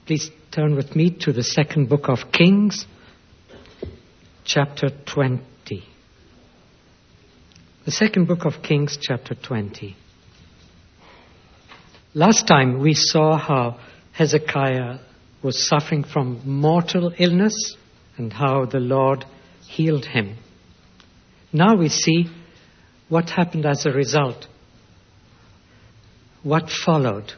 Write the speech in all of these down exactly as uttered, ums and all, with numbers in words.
Please turn with me to the second book of Kings, chapter twenty. The second book of Kings, chapter twenty. Last time we saw how Hezekiah was suffering from mortal illness and how the Lord healed him. Now we see what happened as a result, what followed.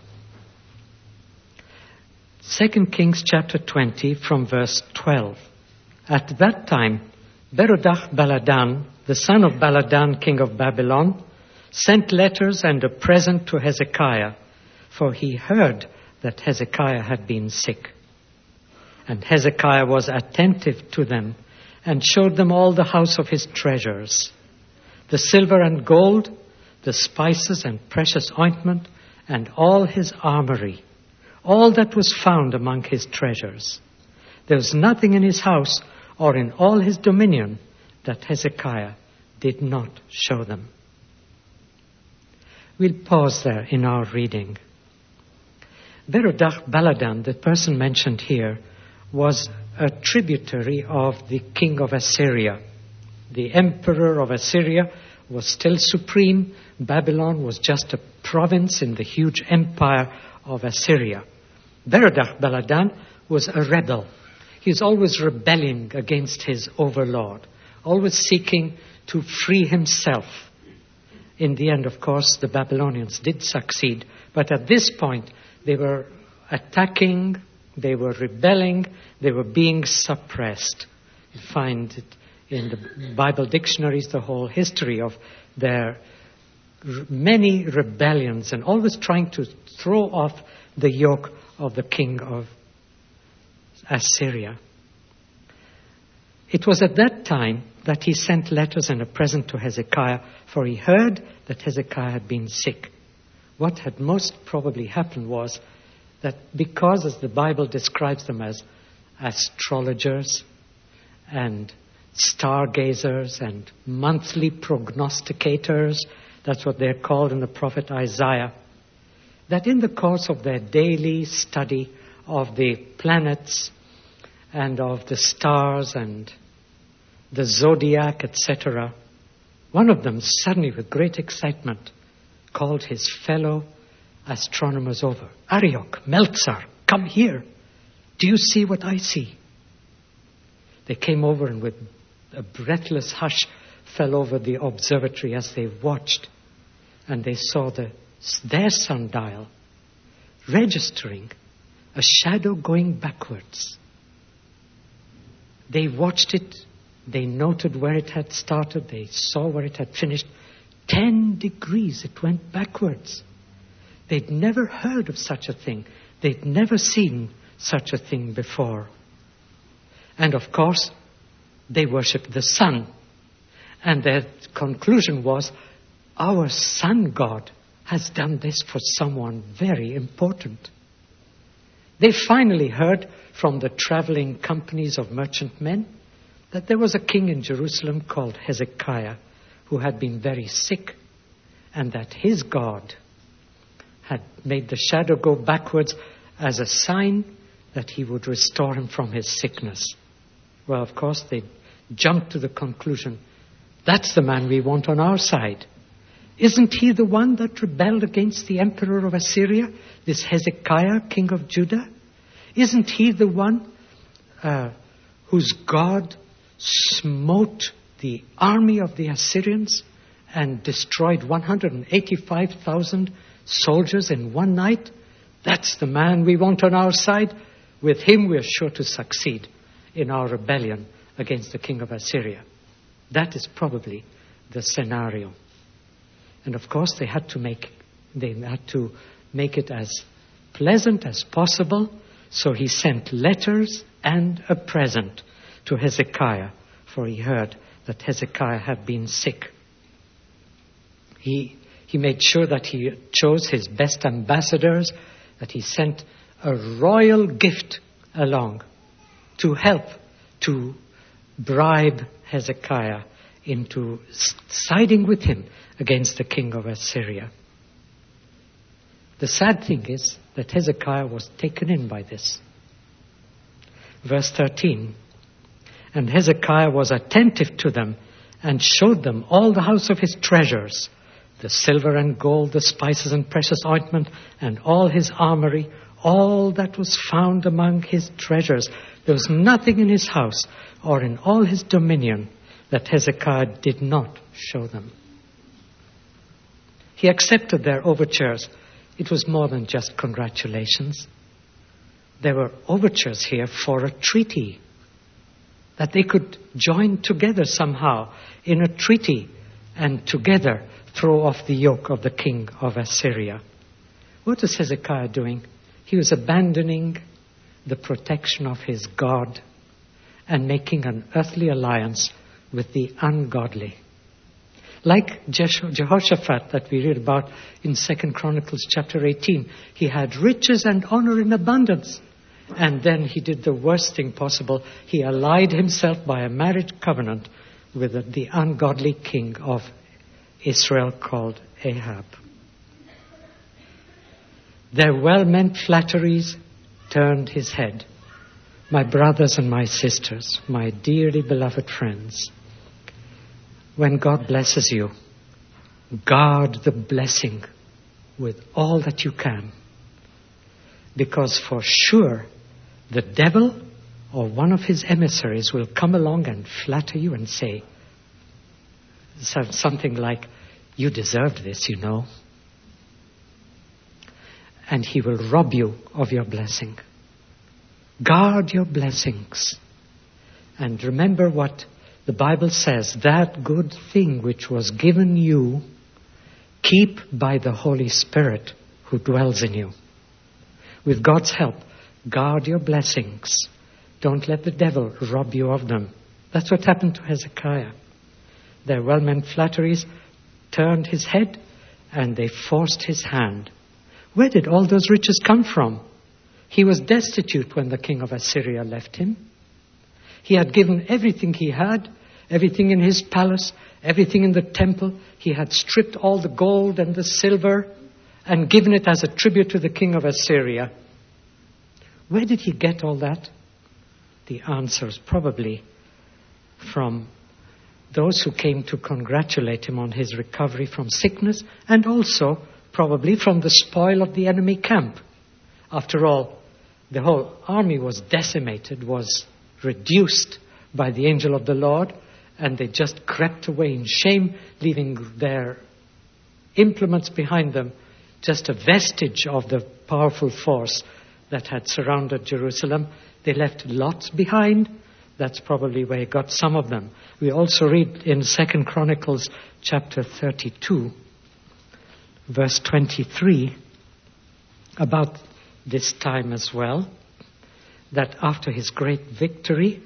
Second Kings chapter twenty from verse twelve. At that time, Berodach Baladan, the son of Baladan, king of Babylon, sent letters and a present to Hezekiah, for he heard that Hezekiah had been sick. And Hezekiah was attentive to them and showed them all the house of his treasures, the silver and gold, the spices and precious ointment, and all his armory, all that was found among his treasures. There was nothing in his house or in all his dominion that Hezekiah did not show them. We'll pause there in our reading. Berodach Baladan, the person mentioned here, was a tributary of the king of Assyria. The emperor of Assyria was still supreme. Babylon was just a province in the huge empire of Assyria. Berodach Baladan was a rebel. He was always rebelling against his overlord, always seeking to free himself. In the end, of course, the Babylonians did succeed, but at this point they were attacking, they were rebelling, they were being suppressed. You find it in the Bible dictionaries, the whole history of their many rebellions and always trying to throw off the yoke of the king of Assyria. It was at that time that he sent letters and a present to Hezekiah, for he heard that Hezekiah had been sick. What had most probably happened was that because, as the Bible describes them as astrologers and stargazers and monthly prognosticators, that's what they're called in the prophet Isaiah, that in the course of their daily study of the planets and of the stars and the zodiac, et cetera, one of them suddenly, with great excitement, called his fellow astronomers over. Arioch, Meltzar, come here. Do you see what I see? They came over and with a breathless hush fell over the observatory as they watched, and they saw the, their sundial registering a shadow going backwards. They watched it, they noted where it had started, they saw where it had finished. Ten degrees it went backwards. They'd never heard of such a thing. They'd never seen such a thing before. And of course, they worshipped the sun. And their conclusion was, our sun god has done this for someone very important. They finally heard from the traveling companies of merchantmen that there was a king in Jerusalem called Hezekiah who had been very sick, and that his God had made the shadow go backwards as a sign that he would restore him from his sickness. Well, of course, they jumped to the conclusion, that's the man we want on our side. Isn't he the one that rebelled against the emperor of Assyria, this Hezekiah, king of Judah? Isn't he the one uh, whose God smote the army of the Assyrians and destroyed one hundred eighty-five thousand soldiers in one night? That's the man we want on our side. With him we are sure to succeed in our rebellion against the king of Assyria. That is probably the scenario. And of course they had to make they had to make it as pleasant as possible, so he sent letters and a present to Hezekiah, for he heard that Hezekiah had been sick. He, he made sure that he chose his best ambassadors, that he sent a royal gift along to help to bribe Hezekiah into siding with him against the king of Assyria. The sad thing is that Hezekiah was taken in by this. Verse thirteen. And Hezekiah was attentive to them and showed them all the house of his treasures, the silver and gold, the spices and precious ointment, and all his armory, all that was found among his treasures. There was nothing in his house or in all his dominion that Hezekiah did not show them. He accepted their overtures. It was more than just congratulations. There were overtures here for a treaty, that they could join together somehow in a treaty and together throw off the yoke of the king of Assyria. What was Hezekiah doing? He was abandoning the protection of his God and making an earthly alliance with the ungodly. Like Jehoshaphat that we read about in Second Chronicles chapter eighteen, he had riches and honor in abundance. And then he did the worst thing possible. He allied himself by a marriage covenant with the ungodly king of Israel called Ahab. Their well-meant flatteries turned his head. My brothers and my sisters, my dearly beloved friends, when God blesses you, guard the blessing with all that you can. Because for sure, the devil or one of his emissaries will come along and flatter you and say something like, you deserved this, you know. And he will rob you of your blessing. Guard your blessings. And remember what the Bible says, that good thing which was given you, keep by the Holy Spirit who dwells in you. With God's help, guard your blessings. Don't let the devil rob you of them. That's what happened to Hezekiah. Their well-meant flatteries turned his head and they forced his hand. Where did all those riches come from? He was destitute when the king of Assyria left him. He had given everything he had, everything in his palace, everything in the temple. He had stripped all the gold and the silver and given it as a tribute to the king of Assyria. Where did he get all that? The answer is probably from those who came to congratulate him on his recovery from sickness, and also probably from the spoil of the enemy camp. After all, the whole army was decimated, was reduced by the angel of the Lord, and they just crept away in shame, leaving their implements behind them, just a vestige of the powerful force that had surrounded Jerusalem. They left lots behind. That's probably where he got some of them. We also read in Second Chronicles chapter thirty-two, verse twenty-three, about this time as well, that after his great victory,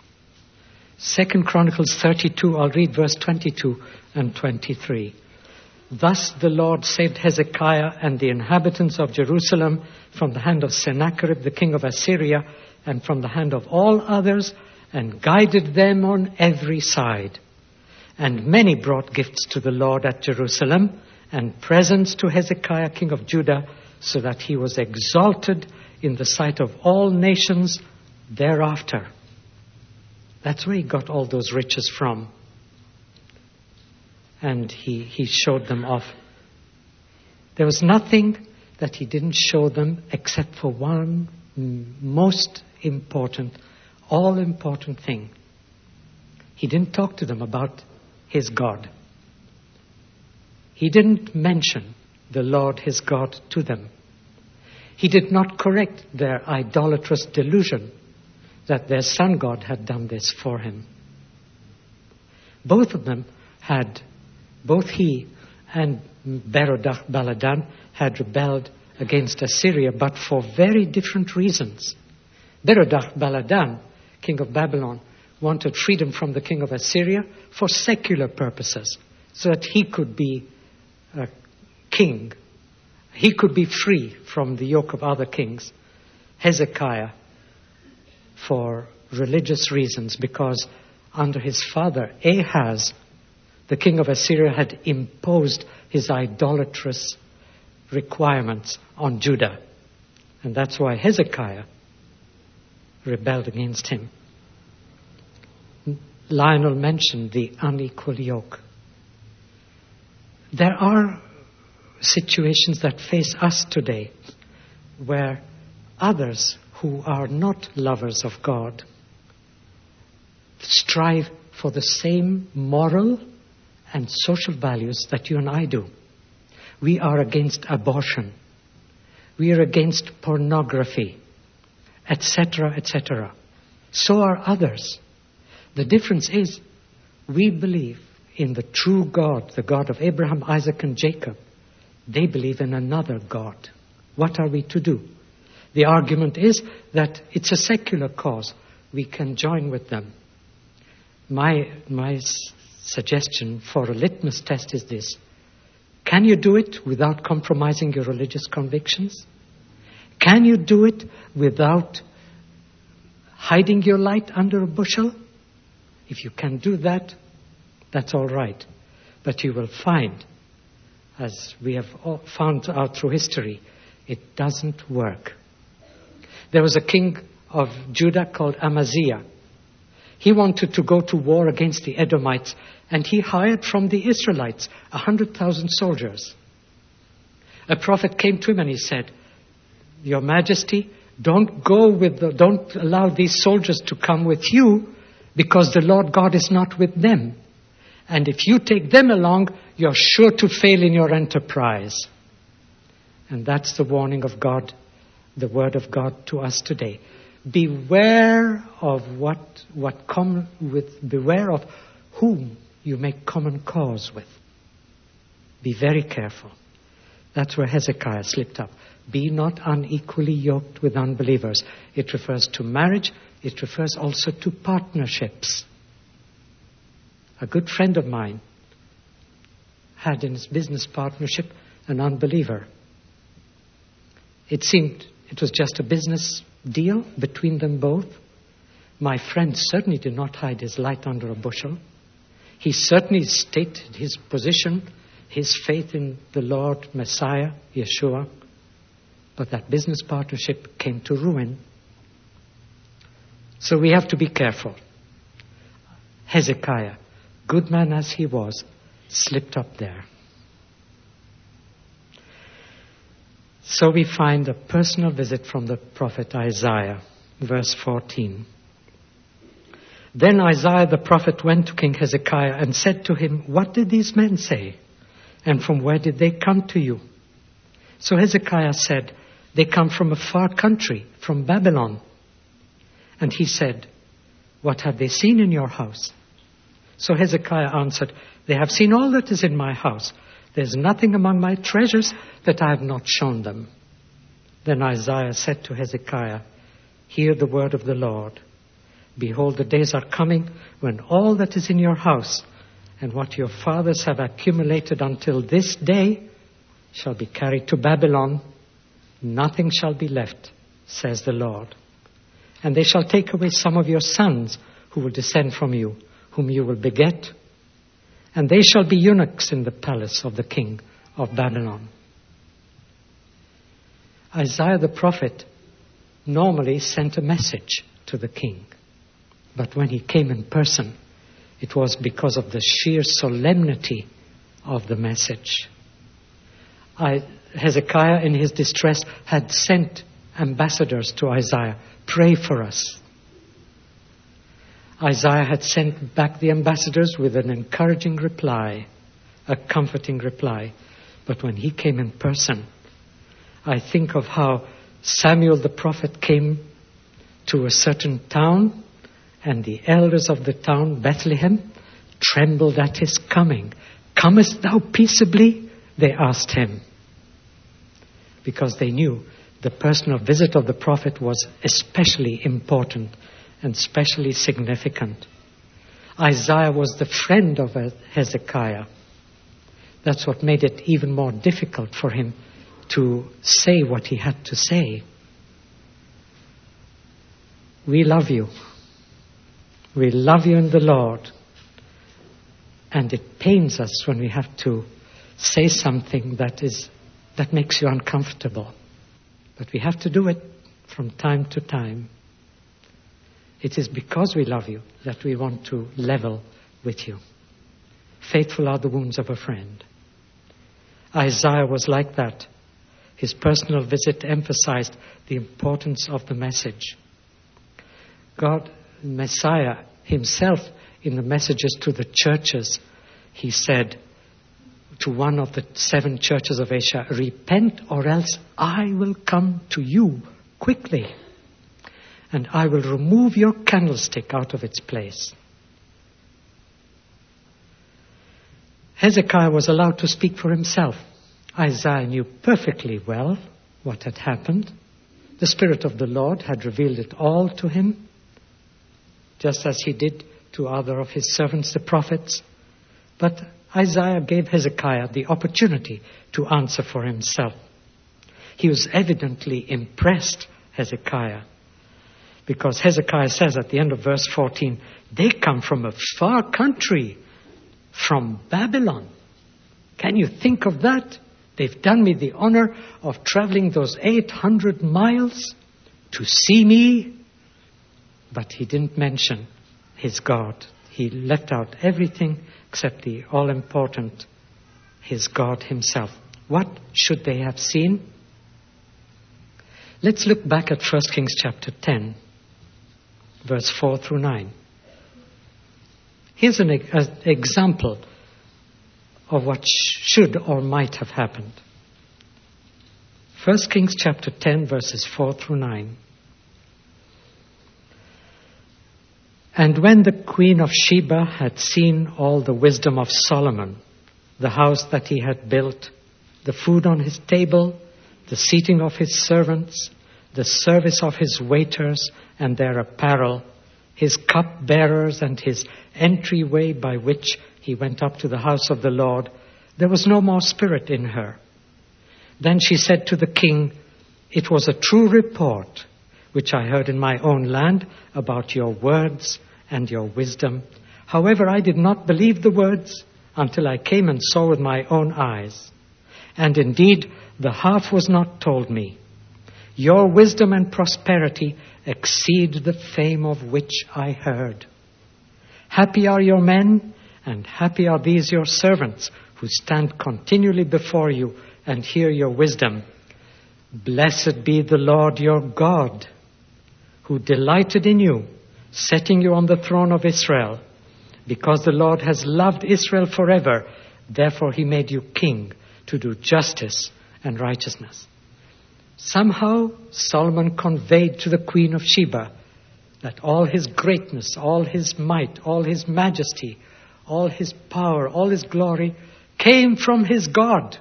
Second Chronicles thirty-two, I'll read verse twenty-two and twenty-three. Thus the Lord saved Hezekiah and the inhabitants of Jerusalem from the hand of Sennacherib, the king of Assyria, and from the hand of all others, and guided them on every side. And many brought gifts to the Lord at Jerusalem, and presents to Hezekiah, king of Judah, so that he was exalted in the sight of all nations thereafter. That's where he got all those riches from. And he, he showed them off. There was nothing that he didn't show them except for one most important, all-important thing. He didn't talk to them about his God. He didn't mention the Lord his God to them. He did not correct their idolatrous delusion that their sun god had done this for him. Both of them had, both he and Merodach Baladan had rebelled against Assyria, but for very different reasons. Merodach Baladan, king of Babylon, wanted freedom from the king of Assyria for secular purposes, so that he could be a king. He could be free from the yoke of other kings. Hezekiah, for religious reasons, because under his father Ahaz, the king of Assyria had imposed his idolatrous requirements on Judah. And that's why Hezekiah rebelled against him. Lionel mentioned the unequal yoke. There are situations that face us today where others who are not lovers of God strive for the same moral and social values that you and I do. We are against abortion. We are against pornography, et cetera, et cetera. So are others. The difference is we believe in the true God, the God of Abraham, Isaac, and Jacob. They believe in another God. What are we to do? The argument is that it's a secular cause. We can join with them. My, my s- suggestion for a litmus test is this. Can you do it without compromising your religious convictions? Can you do it without hiding your light under a bushel? If you can do that, that's all right. But you will find, as we have all found out through history, it doesn't work. There was a king of Judah called Amaziah. He wanted to go to war against the Edomites, and he hired from the Israelites a hundred thousand soldiers. A prophet came to him and he said, Your Majesty, don't go with the, don't allow these soldiers to come with you, because the Lord God is not with them. And if you take them along, you're sure to fail in your enterprise. And that's the warning of God, the word of God to us today. Beware of what, what come with, beware of whom you make common cause with. Be very careful. That's where Hezekiah slipped up. Be not unequally yoked with unbelievers. It refers to marriage. It refers also to partnerships. A good friend of mine had in his business partnership an unbeliever. It seemed it was just a business deal between them both. My friend certainly did not hide his light under a bushel. He certainly stated his position, his faith in the Lord, Messiah, Yeshua. But that business partnership came to ruin. So we have to be careful. Hezekiah, good man as he was, slipped up there. So we find a personal visit from the prophet Isaiah, verse fourteen. Then Isaiah the prophet went to King Hezekiah and said to him, What did these men say? And from where did they come to you? So Hezekiah said, They come from a far country, from Babylon. And he said, What have they seen in your house? So Hezekiah answered, They have seen all that is in my house. There's nothing among my treasures that I have not shown them. Then Isaiah said to Hezekiah, Hear the word of the Lord. Behold, the days are coming when all that is in your house and what your fathers have accumulated until this day shall be carried to Babylon. Nothing shall be left, says the Lord. And they shall take away some of your sons who will descend from you, whom you will beget, and they shall be eunuchs in the palace of the king of Babylon. Isaiah the prophet normally sent a message to the king. But when he came in person, it was because of the sheer solemnity of the message. I, Hezekiah, in his distress, had sent ambassadors to Isaiah, Pray for us. Isaiah had sent back the ambassadors with an encouraging reply, a comforting reply. But when he came in person, I think of how Samuel the prophet came to a certain town, and the elders of the town, Bethlehem, trembled at his coming. Comest thou peaceably? They asked him. Because they knew the personal visit of the prophet was especially important and especially significant. Isaiah was the friend of Hezekiah. That's what made it even more difficult for him to say what he had to say. We love you. We love you in the Lord. And it pains us when we have to say something that is that makes you uncomfortable. But we have to do it from time to time. It is because we love you that we want to level with you. Faithful are the wounds of a friend. Isaiah was like that. His personal visit emphasized the importance of the message. God, Messiah himself, in the messages to the churches, he said to one of the seven churches of Asia, repent or else I will come to you quickly, and I will remove your candlestick out of its place. Hezekiah was allowed to speak for himself. Isaiah knew perfectly well what had happened. The Spirit of the Lord had revealed it all to him, just as he did to other of his servants, the prophets. But Isaiah gave Hezekiah the opportunity to answer for himself. He was evidently impressed, Hezekiah, because Hezekiah says at the end of verse fourteen, they come from a far country, from Babylon. Can you think of that? They've done me the honor of traveling those eight hundred miles to see me. But he didn't mention his God. He left out everything except the all-important, his God himself. What should they have seen? Let's look back at First Kings chapter ten, verse four through nine. Here's an e- example of what should or might have happened. First Kings chapter ten, verses four through nine. And when the queen of Sheba had seen all the wisdom of Solomon, the house that he had built, the food on his table, the seating of his servants, the service of his waiters and their apparel, his cupbearers and his entryway by which he went up to the house of the Lord, there was no more spirit in her. Then she said to the king, it was a true report which I heard in my own land about your words and your wisdom. However, I did not believe the words until I came and saw with my own eyes. And indeed, the half was not told me. Your wisdom and prosperity exceed the fame of which I heard. Happy are your men, and happy are these your servants, who stand continually before you and hear your wisdom. Blessed be the Lord your God, who delighted in you, setting you on the throne of Israel. Because the Lord has loved Israel forever, therefore he made you king to do justice and righteousness. Somehow Solomon conveyed to the queen of Sheba that all his greatness, all his might, all his majesty, all his power, all his glory came from his God.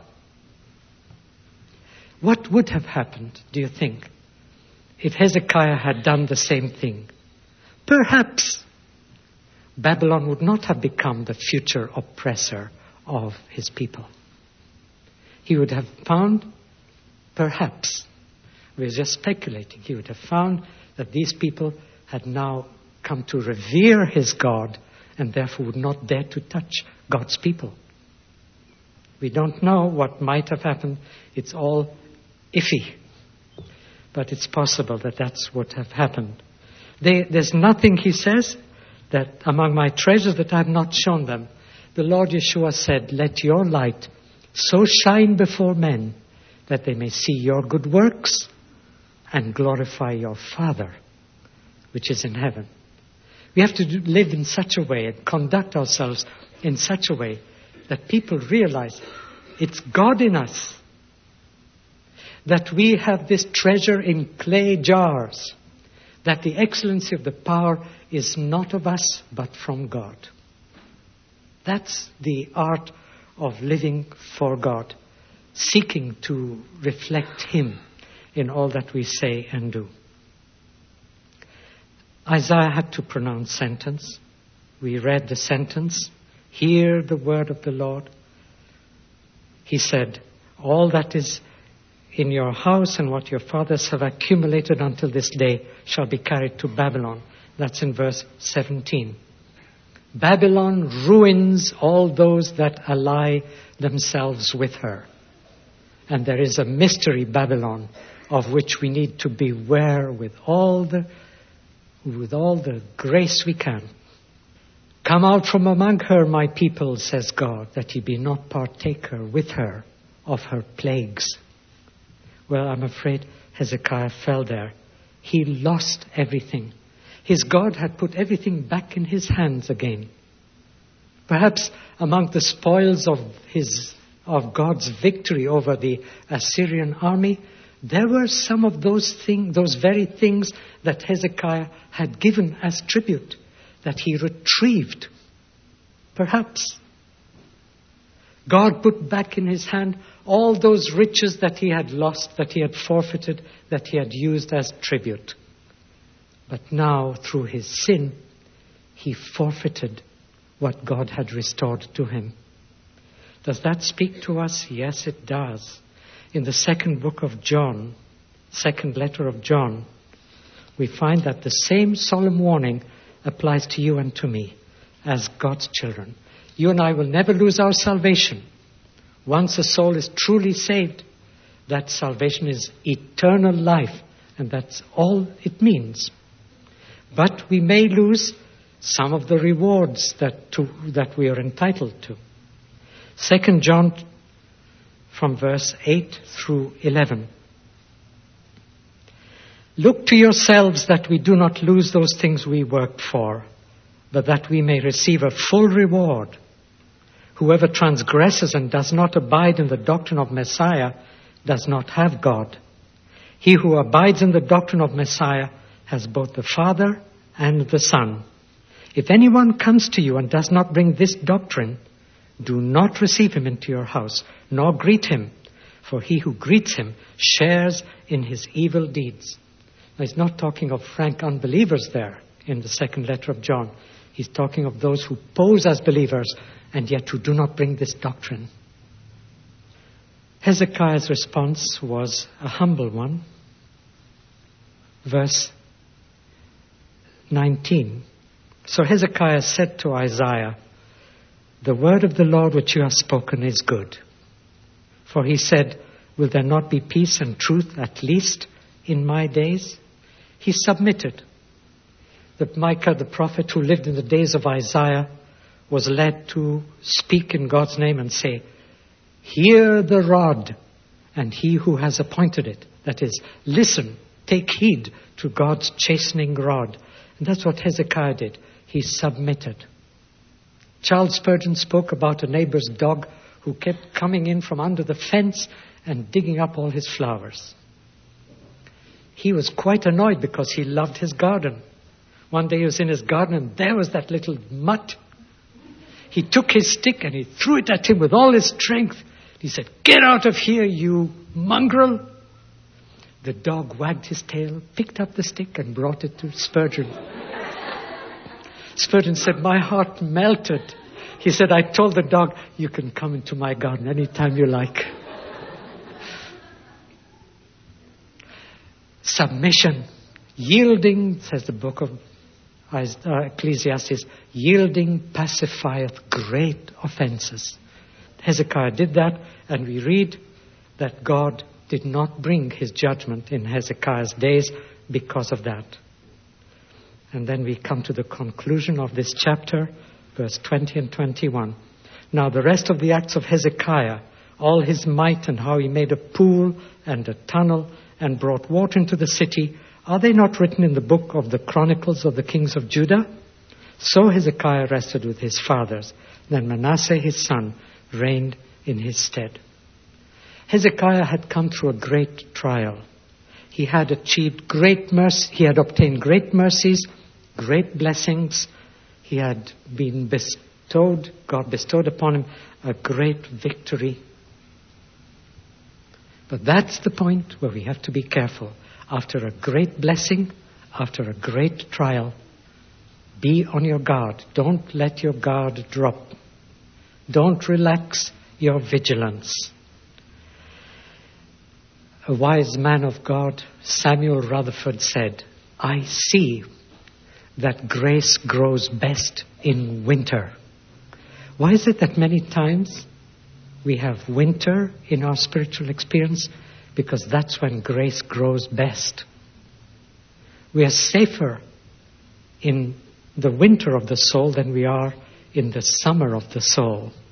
What would have happened, do you think, if Hezekiah had done the same thing? Perhaps Babylon would not have become the future oppressor of his people. He would have found, perhaps, we're just speculating, he would have found that these people had now come to revere his God and therefore would not dare to touch God's people. We don't know what might have happened. It's all iffy. But it's possible that that's what have happened. They, there's nothing, he says, that among my treasures that I have not shown them. The Lord Yeshua said, let your light so shine before men that they may see your good works and glorify your Father, which is in heaven. We have to do, live in such a way and conduct ourselves in such a way that people realize it's God in us, that we have this treasure in clay jars, that the excellency of the power is not of us but from God. That's the art of living for God, seeking to reflect Him in all that we say and do. Isaiah had to pronounce sentence. We read the sentence, hear the word of the Lord. He said, all that is in your house and what your fathers have accumulated until this day shall be carried to Babylon. That's in verse seventeen. Babylon ruins all those that ally themselves with her. And there is a mystery Babylon of which we need to beware with all the with all the grace we can. Come out from among her, my people, says God, that ye be not partaker with her of her plagues. Well, I'm afraid Hezekiah fell there. He lost everything. His God had put everything back in his hands again. Perhaps among the spoils of his of God's victory over the Assyrian army, there were some of those things, those very things that Hezekiah had given as tribute, that he retrieved. Perhaps God put back in his hand all those riches that he had lost, that he had forfeited, that he had used as tribute. But now, through his sin, he forfeited what God had restored to him. Does that speak to us? Yes, it does. In the second book of John, second letter of John, we find that the same solemn warning applies to you and to me as God's children. You and I will never lose our salvation. Once a soul is truly saved, that salvation is eternal life, and that's all it means. But we may lose some of the rewards that to, that we are entitled to. Second John from verse eight through eleven. Look to yourselves that we do not lose those things we worked for, but that we may receive a full reward. Whoever transgresses and does not abide in the doctrine of Messiah does not have God. He who abides in the doctrine of Messiah has both the Father and the Son. If anyone comes to you and does not bring this doctrine, do not receive him into your house, nor greet him, for he who greets him shares in his evil deeds. Now, he's not talking of frank unbelievers there in the second letter of John. He's talking of those who pose as believers and yet who do not bring this doctrine. Hezekiah's response was a humble one. Verse nineteen. So Hezekiah said to Isaiah, the word of the Lord which you have spoken is good. For he said, will there not be peace and truth at least in my days? He submitted. The Micah, the prophet who lived in the days of Isaiah, was led to speak in God's name and say, hear the rod and he who has appointed it. That is, listen, take heed to God's chastening rod. And that's what Hezekiah did. He submitted. Charles Spurgeon spoke about a neighbor's dog who kept coming in from under the fence and digging up all his flowers. He was quite annoyed because he loved his garden. One day he was in his garden and there was that little mutt. He took his stick and he threw it at him with all his strength. He said, get out of here, you mongrel. The dog wagged his tail, picked up the stick and brought it to Spurgeon. Spurgeon said, my heart melted. He said, I told the dog, you can come into my garden anytime you like. Submission, yielding, says the book of Ecclesiastes, yielding pacifieth great offenses. Hezekiah did that, and we read that God did not bring his judgment in Hezekiah's days because of that. And then we come to the conclusion of this chapter, verse twenty and twenty-one. Now the rest of the acts of Hezekiah, all his might and how he made a pool and a tunnel and brought water into the city, are they not written in the book of the Chronicles of the kings of Judah? So Hezekiah rested with his fathers. Then Manasseh his son reigned in his stead. Hezekiah had come through a great trial. He had achieved great mercy. He had obtained great mercies, great blessings. He had been bestowed, God bestowed upon him a great victory. But that's the point where we have to be careful. After a great blessing, after a great trial, be on your guard. Don't let your guard drop. Don't relax your vigilance. A wise man of God, Samuel Rutherford, said, I see that grace grows best in winter. Why is it that many times we have winter in our spiritual experience? Because that's when grace grows best. We are safer in the winter of the soul than we are in the summer of the soul.